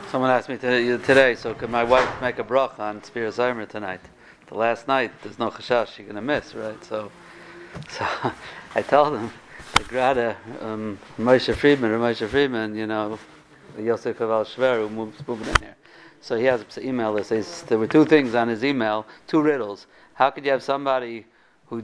Someone asked me today, so could my wife make a bracha on Spir Zaymer tonight? The last night, there's no chashash she's going to miss, right? So I told him, the Grada, Moshe Friedman, Yosef Kaval Shver, who moves in there. So he has an email that says, there were two things on his email, two riddles. How could you have somebody who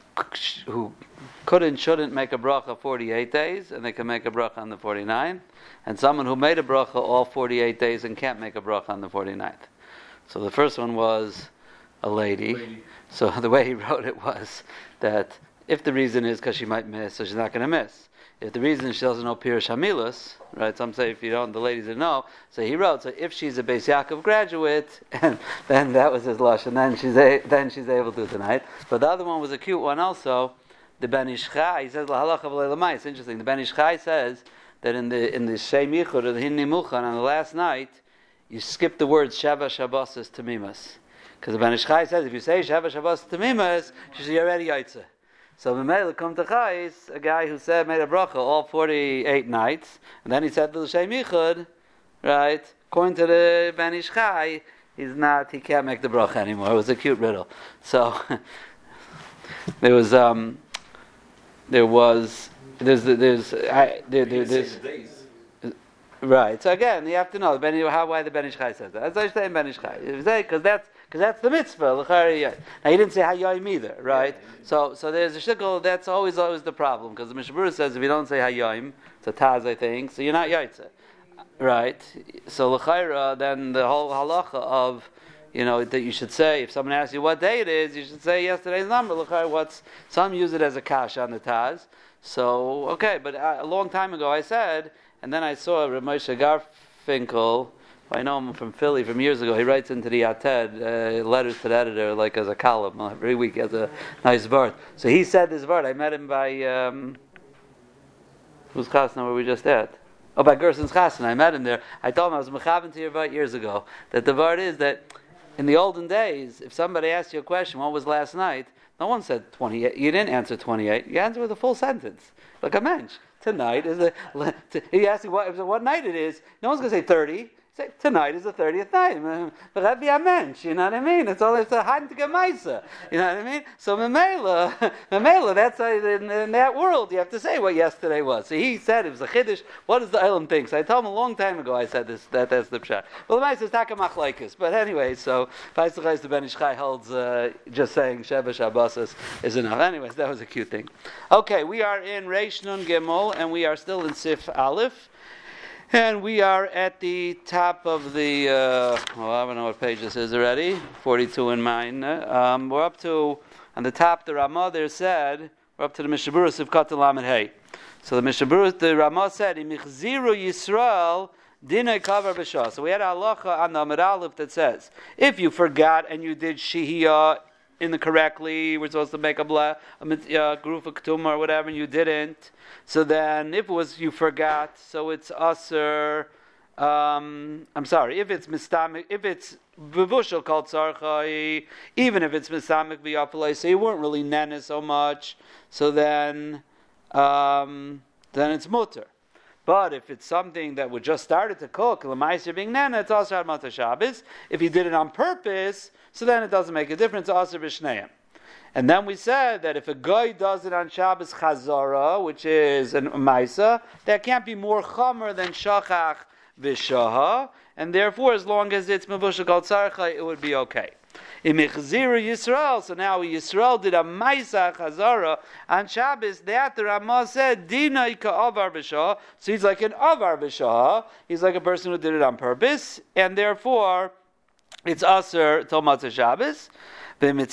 shouldn't make a bracha 48 days, and they can make a bracha on the 49th, and someone who made a bracha all 48 days and can't make a bracha on the 49th. So the first one was a lady. So the way he wrote it was that if the reason is because she might miss, so she's not going to miss. If the reason is she doesn't know Pirush Hamilas, right? Some say if you don't, the ladies didn't know. So he wrote, so if she's a Beis Yaakov graduate, and then that was his lush, and then she's able to tonight. But the other one was a cute one also. The Ben Ish Chai, he says lahalacha v'leilamai. It's interesting. The Ben Ish Chai says that in the Shem Yichud or the Hin Nimuchan on the last night, you skip the words Sheva Shabbos Tamimas, because the Ben Ish Chai says if you say Sheva Shabbos Tamimas, you're already Yaitze. So Memela come to Chais, a guy who made a bracha all 48 nights, and then he said to the Shem Yichud, right? According to the Ben Ish Chai, he can't make the bracha anymore. It was a cute riddle. So there's right. So again, you have to know why the Ben Ish Chai says that. As I say in Ben Ish Chai, because that's the mitzvah. Now he didn't say Hayyim either, right? So there's a shikol. That's always the problem, because the Mishnah Berurah says if you don't say Hayyim, it's a taz, I think, so you're not yaitze, right? So l'chayra, then the whole halacha of that you should say, if someone asks you what day it is, you should say yesterday's number. L'chayra, some use it as a kash on the taz. So okay, but a long time ago I said, and then I saw Rav Moshe Garfinkel. I know him from Philly from years ago. He writes into the Yated letters to the editor, like as a column every week. He has a nice word. So he said this word. I met him by who's Chasna where we just at? Oh, by Gerson's Chasna. I met him there. I told him I was mechaven to your word years ago. That the word is that in the olden days, if somebody asked you a question, what was last night? No one said 28. You didn't answer 28. You answered with a full sentence, like a mensch. Tonight is he asked you what night it is. No one's going to say 30. Say, tonight is the 30th night. But that'd be a mensch, you know what I mean? It's a hand to get maisa, you know what I mean? So memela, that's in that world you have to say what yesterday was. So he said it was a chiddush. What does the Elam think? So I told him a long time ago. I said this. That's the pshat. Well, the maisa is takamach laikus. But anyway, so Paisachais the Ben Ish Chai holds just saying Sheva Shabbos is enough. Anyways, that was a cute thing. Okay, we are in Reish Nun Gimel, and we are still in Sif Aleph. And we are at the top of the, I don't know what page this is already, 42 in mine. We're up to, on the top, the Ramah there said, we're up to the Mishnah Berurah Sivkat Lamed Hey. So the Mishnah Berurah, the Ramah said, Imichziru Yisrael dinay kavar b'shah. So we had a halacha on the Amud Aleph that says, if you forgot and you did shihiyah incorrectly, we're supposed to make a group of ketuma or whatever, and you didn't. So then, if it was you forgot, so it's aser. If it's mistamik, if it's bevushal called sarchai, even if it's mistamik v'yafalei, so you weren't really nene so much. So then it's mutter. But if it's something that we just started to cook, l'maiser being nana, it's also ad Matzah Shabbos. If you did it on purpose, so then it doesn't make a difference. Also b'shneim. And then we said that if a guy does it on Shabbos Chazara, which is a Maisa, that can't be more Chomer than Shachach V'Shaha, and therefore, as long as it's Mevushal Kol Tzarcha, it would be okay. In Mechziru Yisrael, so now Yisrael did a Maisa Chazara on Shabbos, that the Ramah said, Dinai Ka'avar V'Shaha, so he's like an Avar V'Shaha, he's like a person who did it on purpose, and therefore, it's Aser Tol Matzah Shabbos. If the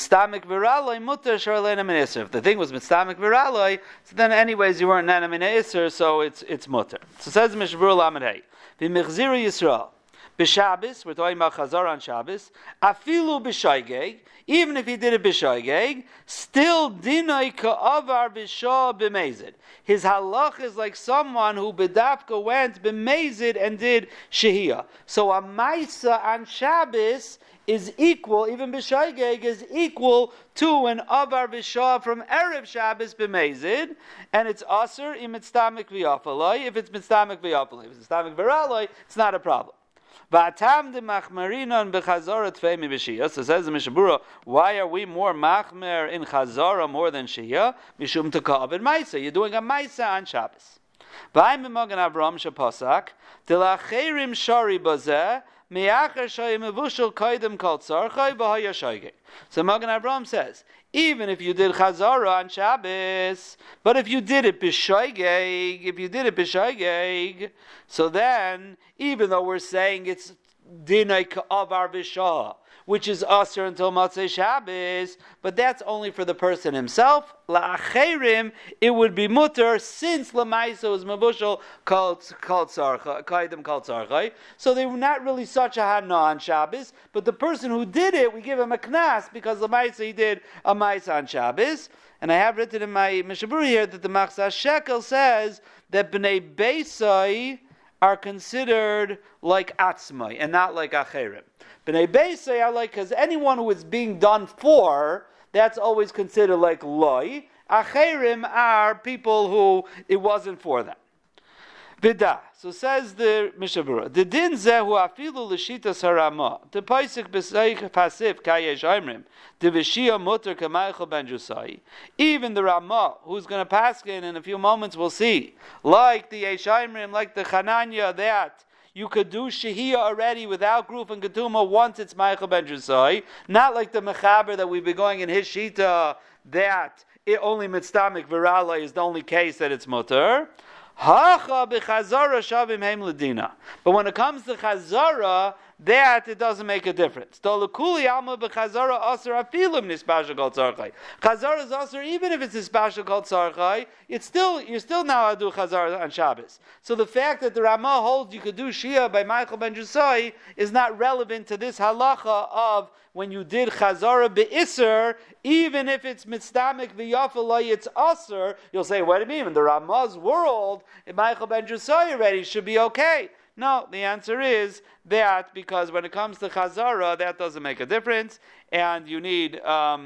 thing was mitztamik viraloi, so then anyways you weren't nana min iser, so it's mutter. So says Mishnah Berurah Lamed Hey, v'michziru Yisrael b'Shabbos, we're talking about Chazar on Shabbos, afilu b'shaygeg, even if he did it b'shaygeg, still dinay ka'avar b'shah b'mezid. His halach is like someone who bedafka went b'mezid and did shehiyah. So a maisa on Shabbos is equal, even b'shaygeg is equal to an avar b'shah from Erev Shabbos b'mezid, and it's aser im mitztamik v'yafaloi, if it's mitztamik v'yafaloi. If it's mitztamik v'raloi, it's not a problem. V'atam de machmarinon b'chazara tfeimi b'shiyah. So says the Mishnah Berurah, why are we more machmer in chazara more than shiyah? Mishum teka'av and maisa. You're doing a maisa on Shabbos. V'ayim b'magen Avram shepasak Tilacherim shari bazeh mi'achar shoy mevushel koydem kol tzarchai b'haya shoygeg. So Magen Avraham says, even if you did chazara on Shabbos, but if you did it b'shoygeg, so then, even though we're saying it's dinay ka'avar b'shah, which is usher until Matzei Shabbos, but that's only for the person himself. La'acherim, it would be mutter, since Lamaisa is mabushal called tzarchai. So they were not really such a hana on Shabbos, but the person who did it, we give him a knas, because Lamaisa he did a maisa on Shabbos. And I have written in my Mishnah Berurah here that the Machzah Shekel says that B'nai Beisai are considered like atzmai and not like acherim. B'nai Beisai are like, because anyone who is being done for, that's always considered like loy. Acherim are people who it wasn't for them. Vidah. So says the Mishnah Berurah, the din zehu afilu l'shitas harama, the paisik b'seich pasif kayesh aimrim, the v'shia mutter kamaychel ben Jusai. Even the Ramah, who's going to pass in a few moments, we'll see, like the Yesh Aimrim, like the Chananya, that you could do Shehiyah already without Gruf and Ketuma once it's Meichel ben Jusai, not like the Mechaber that we've been going in his Shita, that it only Mitztamik Virala is the only case that it's mutter. Hacha b'chazara shavim heim ledina. But when it comes to chazara, that it doesn't make a difference. Dolukuli alma b'chazara aser afilim nispashal kol tzarchai. Chazara is aser even if it's nispashal kol tzarchai. You're still now do chazara on Shabbos. So the fact that the Ramah holds you could do Shia by Meichel ben Jusai is not relevant to this halacha of when you did chazara be'isr, even if it's mitztamik v'yafalai, it's aser. You'll say, what do you mean? In the Ramah's world, Meichel ben Jusai already should be okay. No, the answer is that because when it comes to chazara, that doesn't make a difference, and you need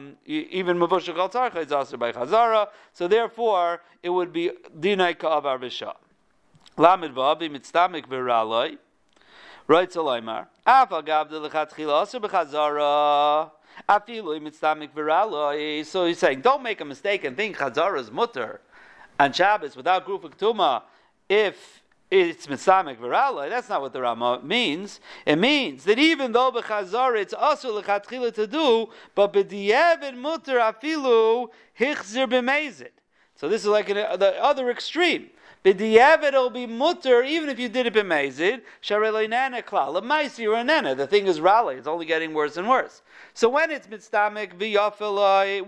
even mavushal kol tzarchai is aser by chazara. So therefore, it would be dinay ka'avar b'shah. Lamed v'abi mitztamik v'raloi. Right, Solaimar. Afal gavde lechatchila aser b'chazara. Afilu mitztamik v'raloi. So he's saying, don't make a mistake and think chazara is mutter on Shabbos without Gruf Ketuma if it's mitztamik v'raloi. That's not what the Ramah means. It means that even though b'chazara it's aser lechatchila to do, but b'diavad mutter afilu hichzir b'mezid. So this is like the other extreme. B'diavad it'll be mutter even if you did it b'mezid. Sharei nana klal. L'maisi or nana. The thing is rally. It's only getting worse and worse. So when it's mitztamik v'yafalai,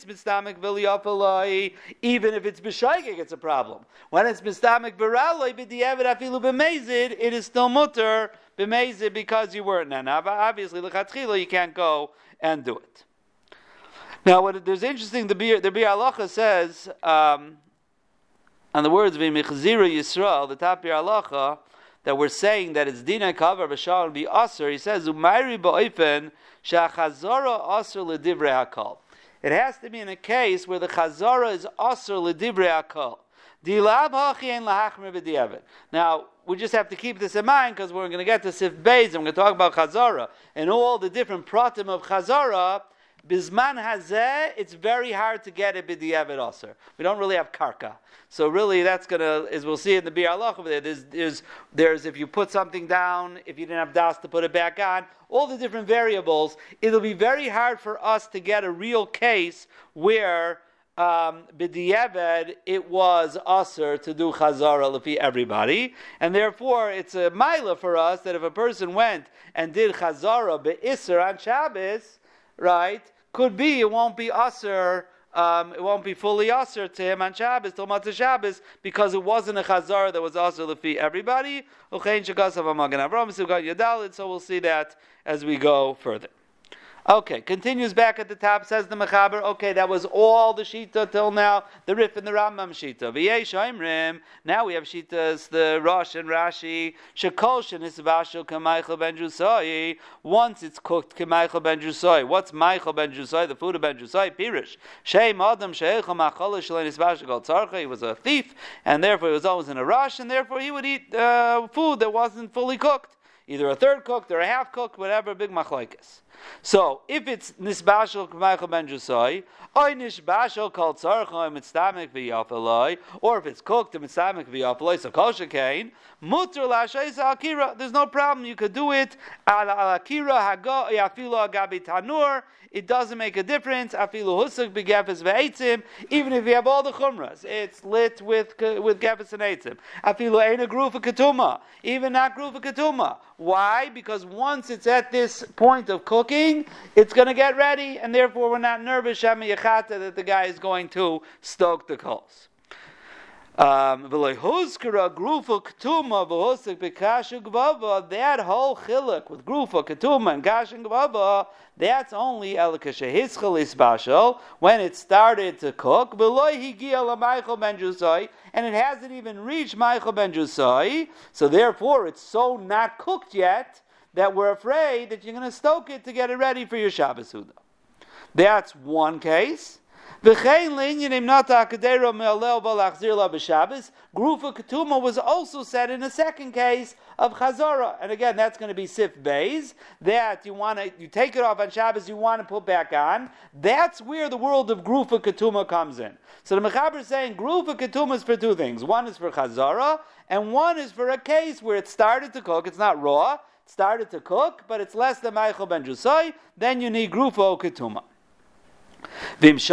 even if it's b'shaygig, it's a problem. When it's mitztamik v'ralai, b'diavad afilu b'mezid, it is still mutter b'mezid because you weren't nana. But obviously, l'chatchila, you can't go and do it. Now, what there's interesting, the Bir Halacha says, on the words v'michzira Yisrael, the top Bir Halacha, that we're saying that it's dina kavar b'shal and be aser. He says umayri ba'ofen shachazara aser ledivrei hakol. It has to be in a case where the chazara is aser ledivrei hakol. Dilab hachien lahachmer b'diavad. Now we just have to keep this in mind because we're going to get to Sif Beis and we're going to talk about chazara and all the different pratim of chazara. Bizman hazeh, it's very hard to get a b'diavad aser. We don't really have karka. So really that's going to, as we'll see in the Bir Halacha over there, there's if you put something down, if you didn't have das to put it back on, all the different variables, it'll be very hard for us to get a real case where b'diavad it was aser to do chazara lefi everybody, and therefore it's a maila for us that if a person went and did chazara be'isr on Shabbos, right, could be it won't be aser. It won't be fully aser to him on Shabbos till Matzah Shabbos because it wasn't a chazar that was aser lefi everybody. So we'll see that as we go further. Okay, continues back at the top, says the Mechaber, okay, that was all the Shita till now, the Rif and the Rambam Shita. V'yesh Oimrim, now we have Shitas, the Rosh and Rashi, Shekol shenisvashel k'Meichel ben Jusai, once it's cooked k'Meichel ben Jusai. What's Meichel ben Jusai, the food of ben Jusai? Pirish. Shem Adam she'echel ma'cholah shelenisvashel kol tzarcha, he was a thief, and therefore he was always in a rush, and therefore he would eat food that wasn't fully cooked. either a third cooked or a half cooked, whatever, big machlokes. So, if it's nisbashal k'maychel ben jusai, or nisbashal kol tzarcha mitztamik v'yafaloi, or if it's cooked and mitztamik v'yafaloi, so kol shekain, mutter la'asheis akira. There's no problem. You could do it al akira haga yafilu agabi tanur. It doesn't make a difference. Afilu husuk begefes ve'etzim. Even if you have all the chumras, it's lit with gefes and eitzim. Afilu eina grufa ketuma. Even not grufa ketuma. Why? Because once it's at this point of cooking, it's going to get ready, and therefore we're not nervous shema yachata that the guy is going to stoke the coals. That whole chiluk with grufa, ketuma, and kashin gvava, that's only el kashehischal isbashal, when it started to cook, and it hasn't even reached Michael ben Jusai, so therefore it's so not cooked yet that we're afraid that you're going to stoke it to get it ready for your Shabbos Suda. That's one case. Grufa Ketuma was also said in a second case of Chazara. And again, that's going to be Sif Beis. That you take it off on Shabbos, you want to put back on. That's where the world of Grufa Ketuma comes in. So the Mechaber is saying Grufa Ketuma is for two things. One is for Chazara, and one is for a case where it started to cook. It's not raw. It started to cook, but it's less than Michael ben Jusai. Then you need Grufa Ketuma. If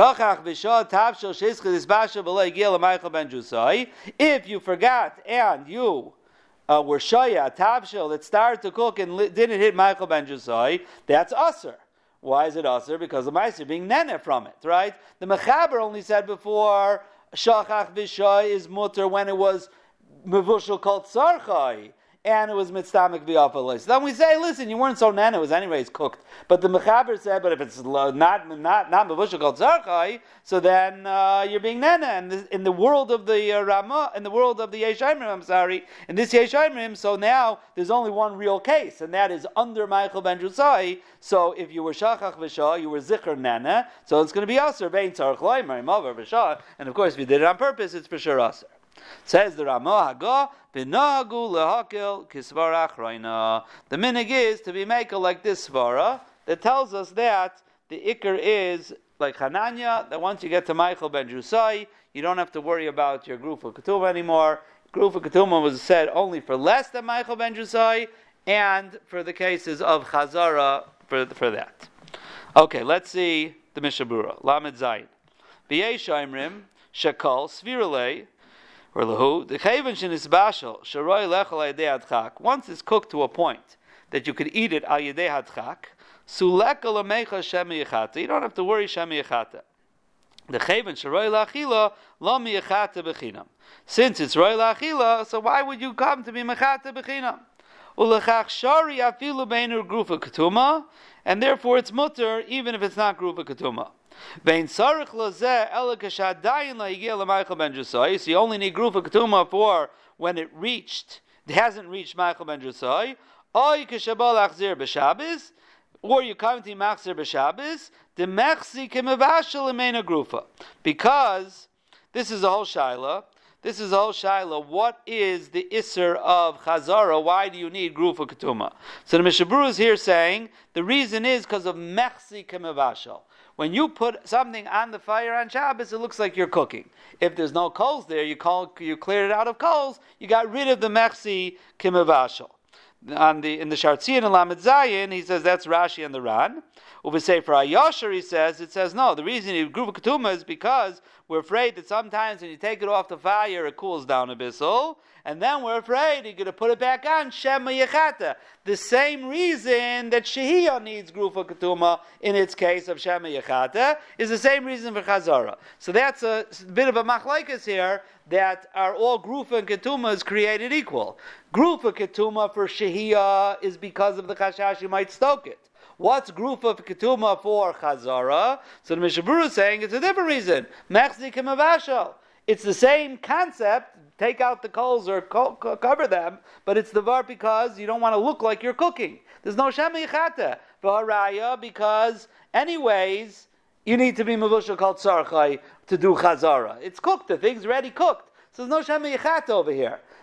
you forgot and you were shaya tavshil that started to cook and didn't hit Michael ben Jusai, that's usher. Why is it usher? Because the meiser being nene from it, right? The Mechaber only said before shachach v'shay is mutter when it was mevushal called sarchai. And it was mitztamik v'yafalei. So then we say, listen, you weren't so nana, it was anyways cooked. But the Mechaber said, but if it's not mevushal called zarchai, so then you're being nana. And in the world of the Ramah, in the world of the Yesh Amrim, in this Yesh Amrim, so now there's only one real case, and that is under Michael ben Jusai. So if you were shachach v'shah, you were zikr nana, so it's going to be aser bein tzarch loimer imavar v'shah. And of course, if you did it on purpose, it's for sure aser. Says the Ramah Haga, B'nahagu lehakil kisvara achroina. The minig is to be makel like this svara that tells us that the ikr is like Hananya, that once you get to Michael ben Jusai, you don't have to worry about your Grufa Ketuma anymore. Grufa Ketuma was said only for less than Michael ben Jusai, and for the cases of Chazara for that. Okay, let's see the Mishabura. Lamed Zayin. B'yesh Imrim, Shakal, Svirale, or lahu, the chayven shenisbashal sharoi lechol al yedei hadchak. Once it's cooked to a point that you could eat it al yedei hadchak, suleka lamecha shemi yechata. You don't have to worry shemi yechata. The chayven sharoi lachila lo miyechata bechinam. Since it's roi lachila, so why would you come to be mechata bechinam? Ulechach shari afilu beinu grufa ketuma, and therefore it's mutter even if it's not grufa ketuma. So you only need grufa ketuma for when it hasn't reached Michael ben Jusai, or you come to machzir b'Shabbos, the mechzi kemevashel emena grufa, because this is a whole shaila. What is the isser of chazara? Why do you need grufa ketuma? So the Mishaburu is here saying the reason is because of mechzi kemevashel. When you put something on the fire on Shabbos, it looks like you're cooking. If there's no coals there, you cleared it out of coals, you got rid of the mechzi kimavashal. In the Shartzian and Lamed Zayin, he says that's Rashi and the Ran. Over Sefer HaYashar, he says, no, the reason you grufa ketuma is because we're afraid that sometimes when you take it off the fire, it cools down a bissel, and then we're afraid you're going to put it back on, Shema Yechata. The same reason that Shehiyah needs grufa ketuma in its case of Shema Yechata is the same reason for Chazara. So that's a bit of a machlaikas here, that are all grufa and ketuma created equal. Grufa ketuma for Shehiyah is because of the chashash you might stoke it. What's grufa ketuma for Chazara? So the Mishaburu is saying it's a different reason. Mechzi kemavashal. It's the same concept. Take out the coals or cover them, but it's the var because you don't want to look like you're cooking. There's no shema yichata v'haraya because anyways you need to be mevushal called sarchai to do chazara. It's cooked. The thing's already cooked. So there's no shema yichata over here.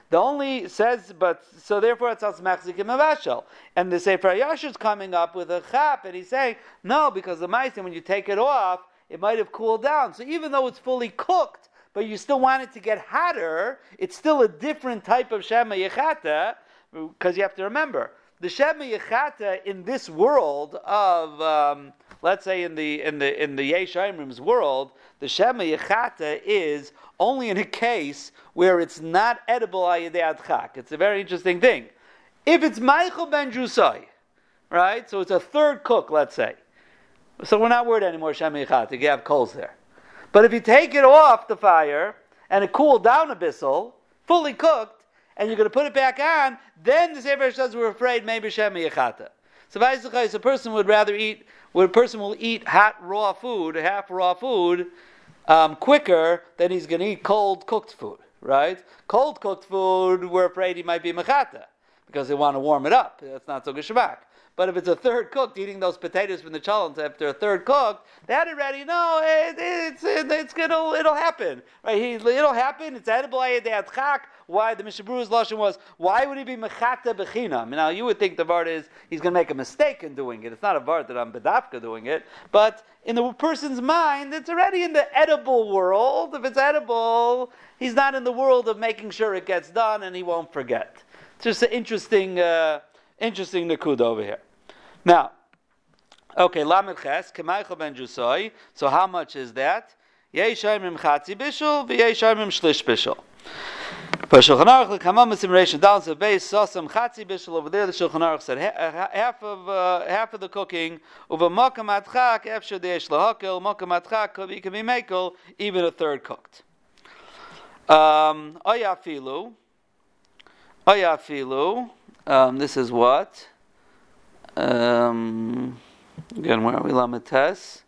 The only says, but so therefore it's as machzikim mavashel. And the Sefer Yashar is coming up with a chap, and he's saying no, because the ma'asim, when you take it off, it might have cooled down. So even though it's fully cooked, but you still want it to get hotter, it's still a different type of shema yechata, because you have to remember the shema yechata in this world of let's say in the Yesh Aimrim's world, the shema yechata is only in a case where it's not edible ayidei adchak. It's a very interesting thing. If it's Michael ben Jusai, right? So it's a third cook, let's say. So we're not worried anymore, shema yechata. You have coals there. But if you take it off the fire and it cooled down a bissel, fully cooked, and you're going to put it back on, then the Sefer says we're afraid maybe shema yechata. So a person would rather eat. A person will eat hot raw food, half raw food, quicker than he's going to eat cold cooked food, right? Cold cooked food, we're afraid he might be mechata because they want to warm it up. That's not so geshmak. But if it's a third cooked, eating those potatoes from the chalent after a third cooked, that already it'll happen, right? It'll happen. It's edible ayedei adchak. Why the Mishnah Berurah's lashon was? Why would he be mechata bechinam? Now you would think the vart is he's going to make a mistake in doing it. It's not a vart that I'm bedafka doing it, but in the person's mind, it's already in the edible world. If it's edible, he's not in the world of making sure it gets done, and he won't forget. It's just an interesting nakuda over here. Now, okay, Lamed Ches, K'maychel ben Jusai. So how much is that? Yesh Aimrim Chatzi Bishul, v'Yesh Aimrim Shlish Bishul. For Shulchan Aruch, L'kamam Misimration down to the base, Sosam Chatzi Bishul. Over there, the Shulchan Aruch said half of the cooking. Uva Mokam Atchak, Efshad Yesh Lahakel, Mokam Atchak, can be Mekel, even a third cooked. Oyafilu. This is what? Again, where are we? Lametes.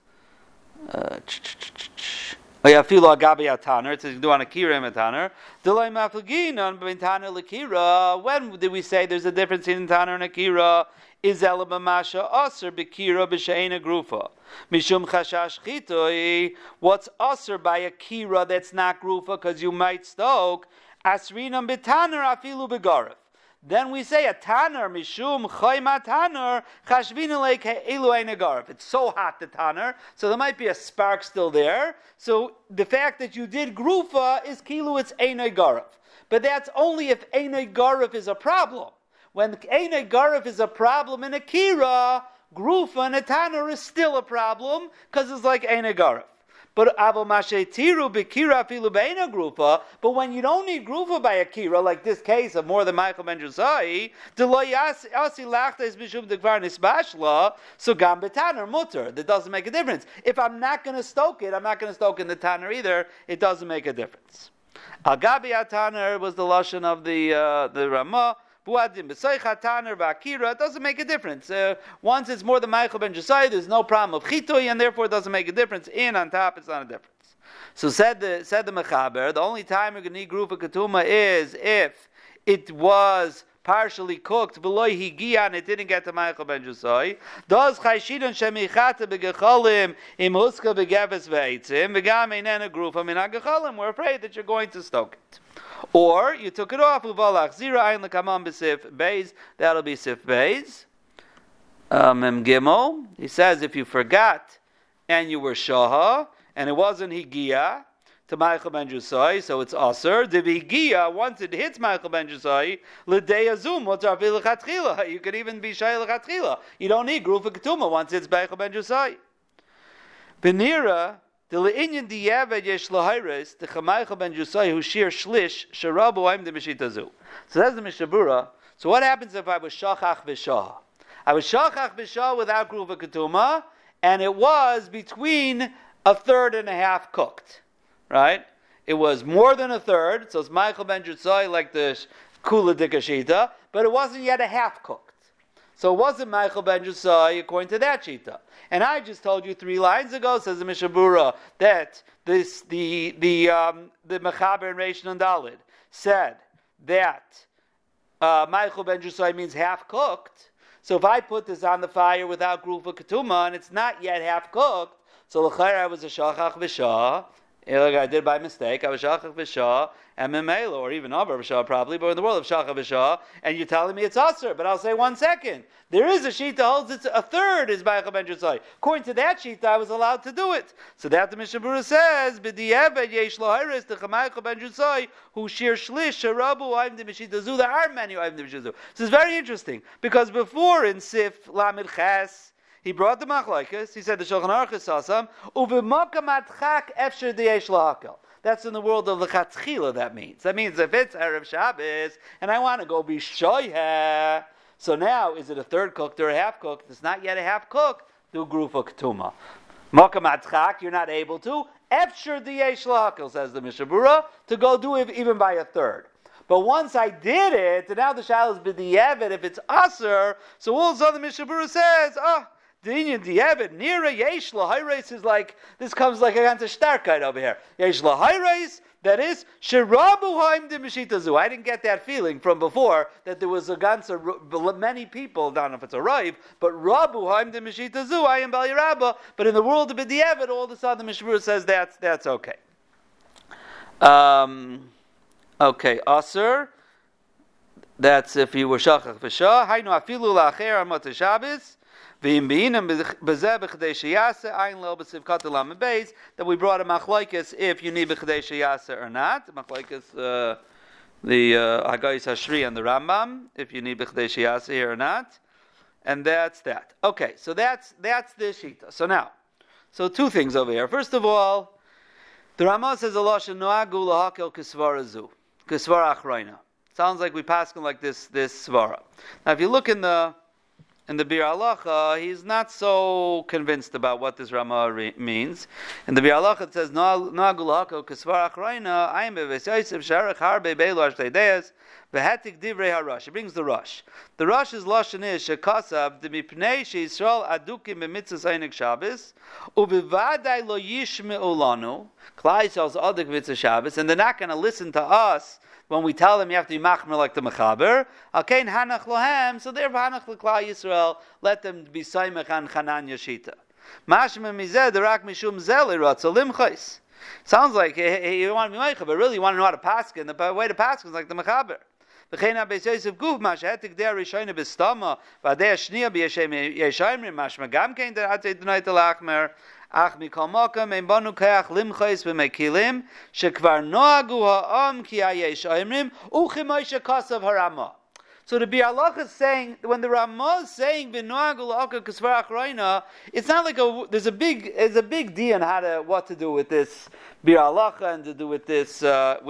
Oyafilu agabi ataner. It says you do on a kira and ataner. Delay maflagin on taner lekira. When did we say there's a difference in taner and akira? Is elamamasha aser bekira b'sheina grufa mishum chashash chitoi. What's aser by a kira that's not grufa because you might stoke asrinam betaner afilu begarif. Then we say a taner mishum chayma taner chashvina leik elu einagarif. It's so hot the taner, so there might be a spark still there. So the fact that you did grufa is kilu it's einagarif, but that's only if einagarif is a problem. When einagarif is a problem in a kira, grufa and a taner is still a problem because it's like einagarif. But avo mashetiru b'kira afilu beina grufa. But when you don't need grufa by a kira, like this case of more than Michael ben Jusai, deloy asi lachtes b'shum dekvar nisbashla. So gam betaner mutter. That doesn't make a difference. If I'm not going to stoke it, I'm not going to stoke in the taner either. It doesn't make a difference. Al gabi ataner was the lashon of the Ramah. It doesn't make a difference. Once it's more than Michael ben Jusai, there's no problem of chitui, and therefore it doesn't make a difference. In on top, it's not a difference. So said the Mechaber, the only time you're going to need grufa ketuma is if it was partially cooked, v'loy higia, and it didn't get to Michael ben Jusai. Does chayshidan shemichata begecholim im huska begeves ve'etzim v'gam einena grufa min hagecholim. We're afraid that you're going to stoke it. Or you took it off, uvalach zira ayin lekamam b'sif beis. That'll be sif beis. Mem gimel. He says if you forgot and you were shaha and it wasn't higia to Michael ben Jusai, so it's aser. The higia once it hits Michael ben Jusai, l'dei azum otzarvi lechatchila. You could even be shay lechatchila. You don't need grufa ketuma once it's Michael ben Jusai. Benira. The le'inyan diyavad yesh lahayres the Chamaycha ben Jusai who shir shlish sharabu aim de mishitazu. So that's the Mishnah Berurah. So what happens if I was shachach v'shah? I was shachach v'shah without grufa ketuma, and it was between a third and a half cooked, right? It was more than a third, so it's Michael ben Jusai like the kula dikashita, but it wasn't yet a half cooked. So it wasn't Michael ben Jusai according to that shita. And I just told you 3 lines ago, says the Mishnah Berurah, that the Mechaber and Reish and Dalid said that Michael ben Jusai means half cooked. So if I put this on the fire without grufa ketuma and it's not yet half cooked, so l'chayr I was a shachach v'shah, Like I did by mistake. I was shachach v'shah and memela, or even over v'shah probably, but in the world of shachach v'shah, and you're telling me it's aser, but I'll say 1 second. There is a shita that holds it's a third is b'aycha ben jusai. According to that shita, I was allowed to do it. So that the Mishnah Berurah says, b'di'eved yesh lahayres t'chamaycha ben jusai who shir shlish sharabu aim de mishita zu. There are many aim de mishita zu. This is very interesting because before in Sif Lamed Ches, he brought the machlokes. He said the Shulchan Aruch is sasam uvemakam atchak efsher deyesh lahakel. That's in the world of the Chatchila. That means if it's Erev Shabbos and I want to go be shoyeh, so now is it a third cooked or a half cooked? It's not yet a half cooked. Do grufa ketuma. Makam atchak, you're not able to. Efsher deyesh lahakel, says the Mishnah Berurah, to go do it even by a third. But once I did it, and now the shal is b'di'evet, if it's aser, so all of a sudden the Mishnah Berurah says, the Inyan di'evet, nira yesh lahayres is like, this comes like a ganze starkheit over here. Yesh lahayres, that is, sherabu haim de mishita zu. I didn't get that feeling from before, that there was a ganze, many people, I don't know if it's a rive, but rabu haim de mishita zu, I am bal yarabba, but in the world of b'di'evet, all of a sudden the Mishnah Berurah says that's okay. Okay, aser. That's if you were shachach v'shah. Haynu afilu la'acher amat Shabbos. V'im b'inam b'zeh b'chadei sheyase ayin lo b'sivkat elam beis. That we brought a machlokes if you need b'chadei sheyase or not. Machlokes the Hagayis Hashri and the Rambam if you need b'chadei sheyase here or not. And that's that. Okay, so that's the shita. So two things over here. First of all, the Ramah says Allah shenoagu lahakel kisvara zu. Kisvara achroina. Sounds like we pass him like this svara. Now, if you look in the Bir Halacha, he's not so convinced about what this Ramah means. In the Bir Halacha, it says Noagu lahakel kisvara achroina. Ayim beves Yosef sharach harbe beilu ashteideas v'hetik divrei harash. It brings the rush. The rush is lashon is shekasav demipnei sheYisrael adukim b'mitzvos einik Shabbos u'bivadai lo yishme'u lanu. Klal Yisrael's aduk mitzvah Shabbos, and they're not going to listen to us when we tell them you have to be machmer like the mechaber. Alkein hanach lohem, so therefore hanach l'klal Yisrael, let them be saimach an chanan yashita. Mashma mizeh derak mishum zel iratzo limchais. Sounds like you want to be meicha, but really you want to know how to paskin. The way to paskin is like the mechaber. V'chein ha-beis Yosef guf mash hetik der rishayne b'stama v'adei hashniya b'yeshem yeshayimrim mashma gam kein der atzei d'noi telachmer. Ach mikol makam ein banu keach limchais v'mekilim shekvar noagu ha'am ki hayesh oimrim u'chimoishe kasav harama. So the Bir Halacha is saying, when the Ramah is saying v'noagu la'aka kisvar achroina, it's not like there's a big deal on what to do with this Bir Halacha and to do with this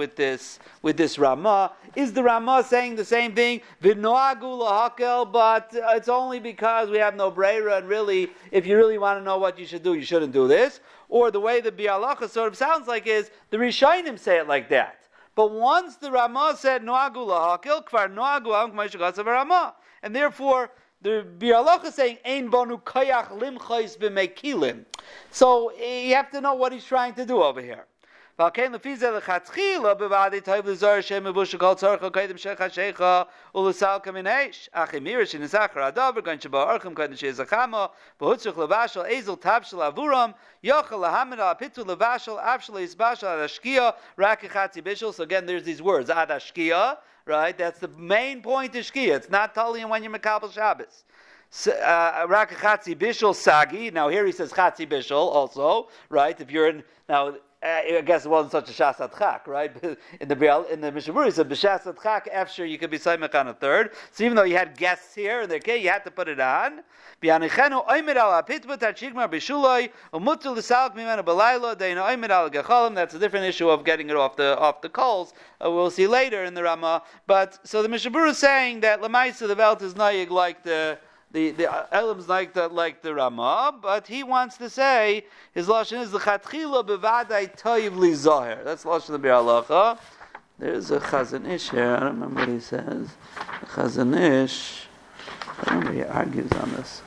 Ramah. Is the Ramah saying the same thing? V'noagu lahakel, but it's only because we have no breira, and really, if you really want to know what you should do, you shouldn't do this. Or the way the Bir Halacha sort of sounds like is the Rishonim say it like that. But once the Ramah said Noagu lahakil, kvar Noagu am k'may shekasav Ramah, and therefore the Bir Halacha is saying Ein banu kayach limchais b'mekilim. So you have to know what he's trying to do over here. V'alkein lefi zeh lechatchila b'vadei tayv l'zor shem mevush kol tzarcha kaidem shecha shecha u'lesal kamin eish achim mirish in zachar adav gan sheba archim kaidem shezachama v'hutzach levashal ezel tabshal avuram yochel lahamid al pitu levashal avshal isbashal ad ashkia rakichatzi bishul. So again, there's these words ad ashkia, right? That's the main point of shkia. It's not talian when you're mekabel Shabbos. Rakichatzi bishul sagi. Now here he says chatzi bishul also, right? If you're in now. I guess it wasn't such a shas adchak, right? In the Mishnah Berurah, he said b'shas adchak after you could be saimach on a third. So even though you had guests here in their case, you had to put it on. B'yanichenu oimed al apitbut ha'chigmar b'shuloi umutu l'salk mimenu b'laylo deinu oimed al gecholim. That's a different issue of getting it off the coals. We'll see later in the Ramah. But so the Mishnah Berurah is saying that lemaisa the velt is nayig like the Elam's like the Ramah, but he wants to say his lashon is the chatchila bevadai toiv li zahir. That's lashon the Bir Halacha. There's a Chazon Ish here. I don't remember what he says. Chazon Ish. I don't remember he argues on this.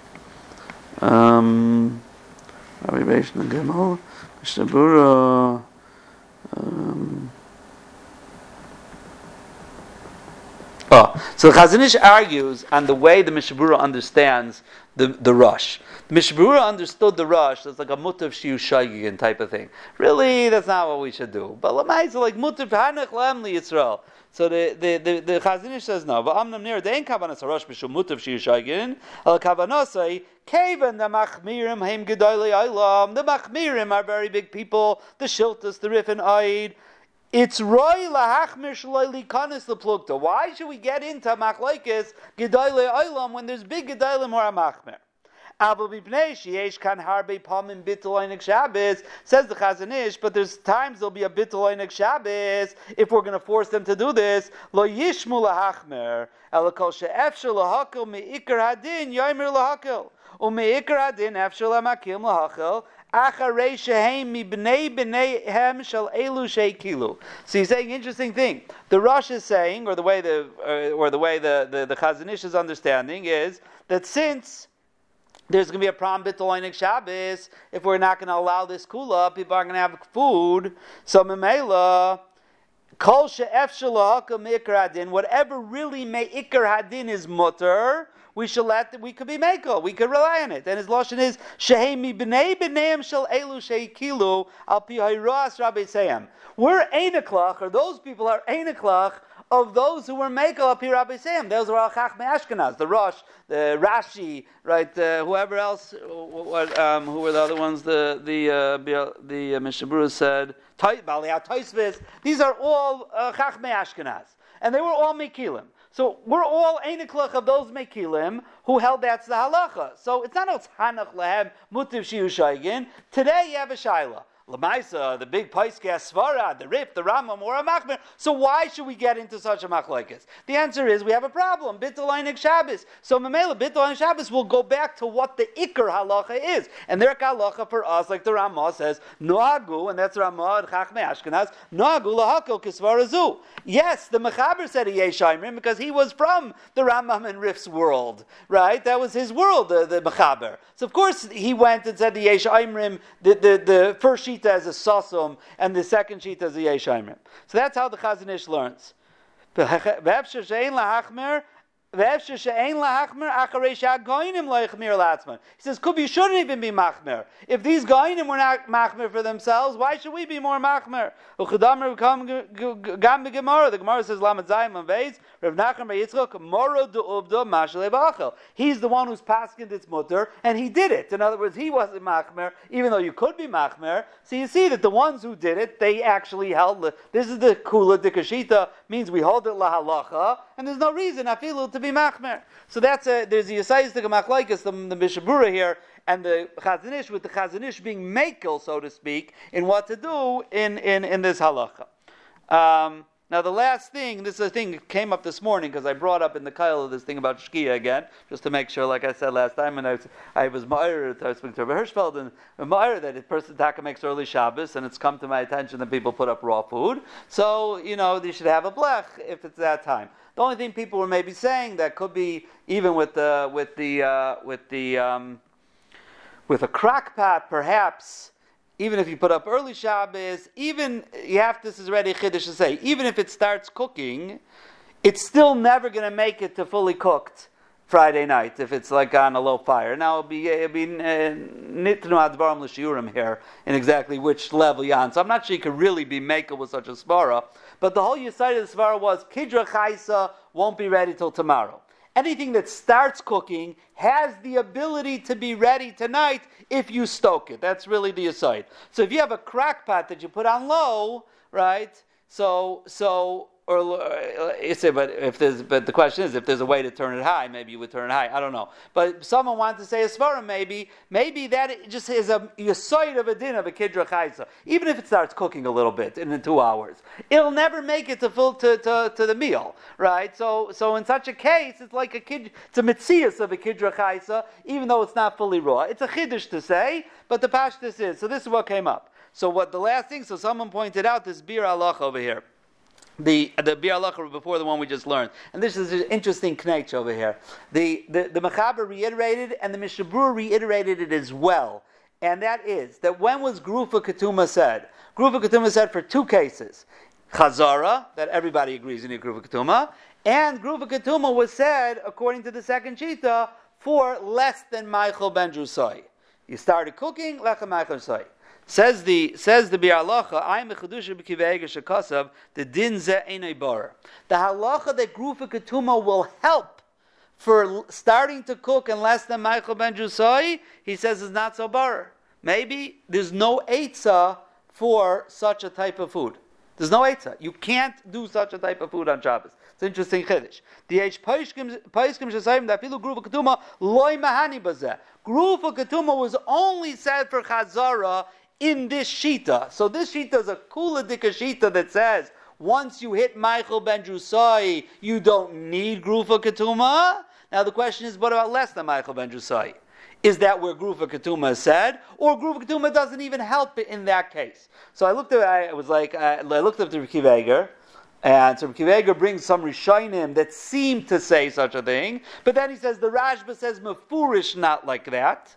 Rabbi Beish Nagimel, Mishnah Berurah. So the Chazon Ish argues on the way the Mishnah Berurah understands the rush. The Mishnah Berurah understood the rush as like a mutav shiu shaygin type of thing. Really, that's not what we should do. But l'maisa like mutav hanach lahem li Yisrael. So the Chazon Ish says no. But amnam nir they ain't kavanas a rush b'shum mutav shiu shaygin. Al kavanasai kaven the machmirim heim gedolei olam. The machmirim are very big people. The shiltas, the rif and aid. It's roy lahachmir shloili kanis leplukta. Why should we get into machlokes gedolei olam when there's big gedolim or a machmir? Abel b'pnei sheyesh kan harbe pamim bittul einik Shabbos, says the Chazon Ish, but there's times there'll be a bittul einik Shabbos if we're going to force them to do this. Lo yishmu lahachmer elakol she'efshel lahakil meikar hadin yomer lahakil umeikar hadin efshel lamakil lahakil. So he's saying an interesting thing. The Rosh is saying, or the way the Chazon Ish is understanding is that since there's going to be a problem bittul einik Shabbos, if we're not going to allow this kula, people aren't going to have food. So memela, kol she'efshel lahakil meikar hadin, whatever really meikar hadin is mutter, we could be mekel. We could rely on it. And his lashon is shehemi b'nei b'neim shel elu sheikilu al pi hayras Rabbi Seim. We're einaklach, or those people are einaklach of those who were mekel al pi Rabbi Seim. Those were al chachmei Ashkenaz, the Rosh, the Rashi, right? Whoever else. Who were the other ones? The Mishnah Berurah said Balei Tosfos. These are all chachmei Ashkenaz, and they were all mekilim. So we're all einiklach of those mekilim who held that's the halacha. So it's not al tzanach lehem mutiv shiu shaygin. Today you have a shaila. Lamaisa, the big Paiskas Svara, the Rif, the Rambam, or a Machmer. So why should we get into such a machlokes? The answer is we have a problem. Bittul einik Shabbos. So Mamela, Bittul einik Shabbos will go back to what the Iker halacha is. And their halacha for us, like the Ramah says, Noagu, and that's Ramah and Chachmei Ashkenaz, Noagu lahakil kisvara zu. Yes, the Mechaber said a Yeshayimrim because he was from the Rambam and Rif's world, right? That was his world, the Mechaber. So of course he went and said the Yeshayimrim, the first shita as a sasum, and the second shita as a yeshayimrim. So that's how the Chazon Ish learns. He says, Kubi, you shouldn't even be machmer. If these goyinim were not machmer for themselves, why should we be more machmer? The Gemara says, Lamed Zayim and Beis, Rav Nachman Bar Yitzchak, Moro de Ubda Mashale Bachel. He's the one who's paskined its mutter, and he did it. In other words, he wasn't machmer, even though you could be machmer. So you see that the ones who did it, they actually held this is the kula dikashita, means we hold it la halacha, and there's no reason afilu to be machmer. So there's the Yisayistik Machlokes, the Mishnah Berurah here, and the Chazon Ish, with the Chazon Ish being makel, so to speak, in what to do in this halacha. Now the last thing, this is a thing that came up this morning because I brought up in the Kyle this thing about Shkia again, just to make sure, like I said last time, and I was ma'ir, I was speaking to Rabbi Hirschfeld, and ma'ir that a person taka makes early Shabbos, and it's come to my attention that people put up raw food, so they should have a blech if it's that time. The only thing people were maybe saying that could be even with a crock pot, perhaps. Even if you put up early Shabbos, this is already Chiddush to say, even if it starts cooking, it's still never going to make it to fully cooked Friday night if it's like on a low fire. Now it'll be nitnu advarim l'shiurim here in exactly which level you're on. So I'm not sure you could really be makel with such a svara, but the whole yesod of the svara was kidra chaisa won't be ready till tomorrow. Anything that starts cooking has the ability to be ready tonight if you stoke it. That's really the aside. So if you have a crock pot that you put on low, right? But the question is, if there's a way to turn it high, maybe you would turn it high. I don't know. But if someone wanted to say a svara, maybe that just is a yesod of a din of a kidra chayza. Even if it starts cooking a little bit in 2 hours, it'll never make it to the meal, right? So in such a case, it's like it's a mitzias of a kidra chayza, even though it's not fully raw. It's a chiddush to say, but the pashtus is. So this is what came up. So someone pointed out this bir halach over here. The Bir Halacha before the one we just learned, and this is an interesting knetch over here. The Mechaber reiterated, and the Mishnah Berurah reiterated it as well, and that is that when was Grufa Ketuma said? Grufa Ketuma said for 2 cases: Chazara, that everybody agrees in Grufa Ketuma, And Grufa Ketuma was said, according to the second Shita, for less than Meichel Ben Drusai. You started cooking, Lechem Meichel Drusai. Says the Bir Halacha, I'm a Chedusha B'Kivei Eger Shekasav, the Din Ze Einei Bar. The Halacha that Grufa Ketuma will help for starting to cook in less than Meichel Ben Drusai, he says is not so bar. Maybe there's no Eitzah for such a type of food. There's no Eitzah. You can't do such a type of food on Shabbos. It's an interesting chiddush. The H Paiskim Shasayim that Pilu Grufa Ketuma loy mahani bazeh. Grufa Ketuma was only said for Chazara in this Shita. So this Shita is a Kula Dika Shita that says once you hit Meichel Ben Drusai, you don't need Grufa Ketuma. Now the question is, what about less than Meichel Ben Drusai? Is that where Grufa Ketuma is said, or Grufa Ketuma doesn't even help it in that case? So I looked up the Reb Akiva Eiger, and so Reb Akiva Eiger brings some Rishonim that seem to say such a thing, but then he says the Rashba says Mefurish not like that,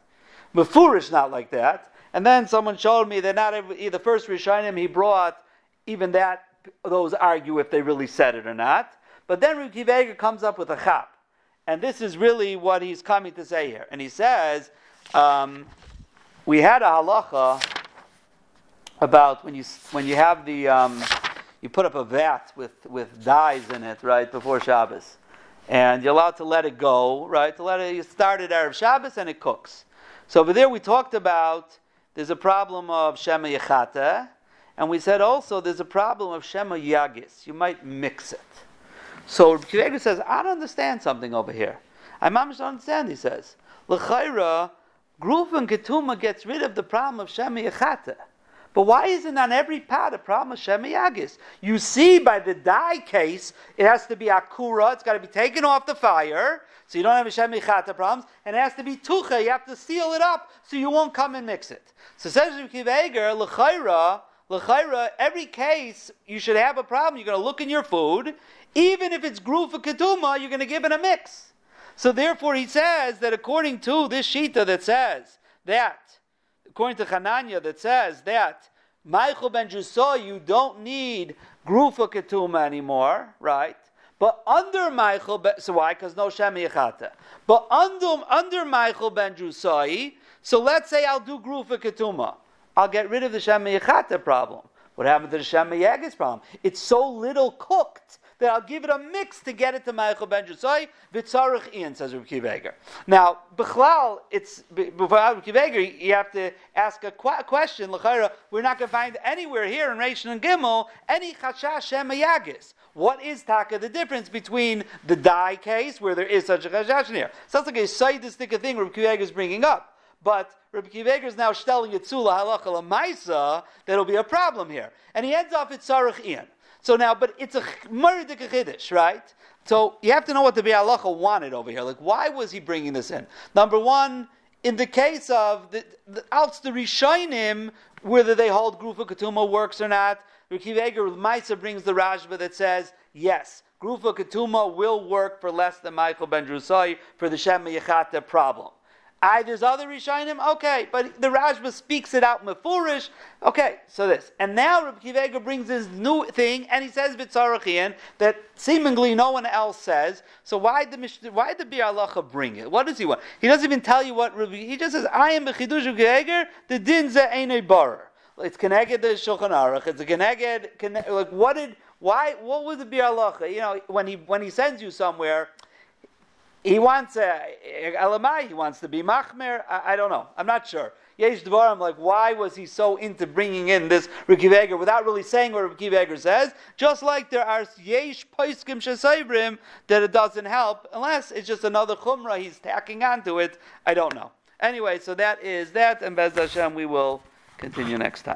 and then someone showed me that not every, the first Rishonim he brought, even that those argue if they really said it or not. But then Reb Akiva Eiger comes up with a chap. And this is really what he's coming to say here. And he says, we had a halacha about when you have the you put up a vat with dyes in it, right, before Shabbos, and you're allowed to let it go, right? You start it Erev Shabbos and it cooks. So over there we talked about there's a problem of Shema Yechata, and we said also there's a problem of Shema Yagis. You might mix it. So Reb Akiva Eiger says, I don't understand something over here. I mamish don't understand, he says. L'chayra, Grufa Ketuma gets rid of the problem of Shema Yechata. But why isn't on every pot a problem of Shema Yagis? You see by the dye case, it has to be akura, it's got to be taken off the fire, so you don't have a Shema Yechata problems, and it has to be tucha, you have to seal it up, so you won't come and mix it. So says Reb Akiva Eiger, L'chayra, every case, you should have a problem. You're going to look in your food. Even if it's Grufa Ketuma, you're going to give it a mix. So therefore he says that according to this Shita that says that, according to Chananya that says that, Meichel Ben Drusai, you don't need Grufa Ketuma anymore, right? But under Meichel Ben, so why? Because no Shema Yechata. But under Meichel Ben Drusai, so let's say I'll do Grufa Ketuma. I'll get rid of the Shema Yechata problem. What happened to the Shema Yagis problem? It's so little cooked that I'll give it a mix to get it to Meichel Ben Drusai. V'tzarich Ian, says Reb Akiva Eiger. Now, B'chlal, before Reb Akiva Eiger, you have to ask a question. L'chayra, we're not going to find anywhere here in Reish and Gimel any Chashash Shema Yagis. What is Taka the difference between the dye case, where there is such a Chashash in here? Sounds like a Sayyidistic thing Reb Akiva Eiger is bringing up. But Reb Akiva Eiger is now shtelling Yitzula halacha l'maisa, that'll be a problem here. And he ends off at Tzarech Ian. So now, but it's a murdik chiddush, right? So you have to know what the Bir Halacha wanted over here. Like, why was he bringing this in? Number one, in the case of the Rishonim, whether they hold Grufa Ketuma works or not, Reb Akiva Eiger Maisa brings the Rashba that says, yes, Grufa Ketuma will work for less than Meichel Ben Drusai for the Shema Yechata problem. There's other Rishonim, okay, but the Rashba speaks it out mefurish. Okay, so this. And now Reb Akiva Eiger brings this new thing, and he says B'tzarachian that seemingly no one else says. So why the Bir Halacha bring it? What does he want? He doesn't even tell you what he just says, I am B'chidush Reb Akiva Eiger, the din ze einei bar. It's Keneged the Shulchan Aruch. It's a Keneged, like what was the Bir Halacha? You know, when he sends you somewhere, he wants Elamai, he wants to be Machmer. I don't know. I'm not sure. Yesh Dvarim, like, why was he so into bringing in this Reb Akiva Eiger without really saying what Reb Akiva Eiger says? Just like there are Yesh Paiskim Shesayibrim that it doesn't help, unless it's just another Chumrah he's tacking onto it. I don't know. Anyway, so that is that, and Bez Hashem we will continue next time.